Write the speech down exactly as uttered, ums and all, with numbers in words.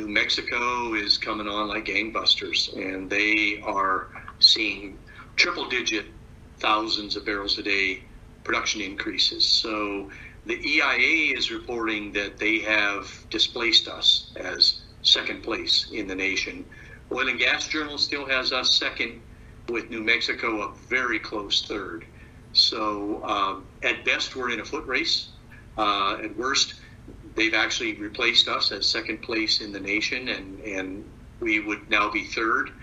Mexico is coming on like gangbusters, and they are seeing triple-digit thousands of barrels a day production increases. So the E I A is reporting that they have displaced us as second place in the nation. Oil and Gas Journal still has us second, with New Mexico a very close third. So um, at best, we're in a foot race. Uh, at worst, they've actually replaced us as second place in the nation, and, and we would now be third.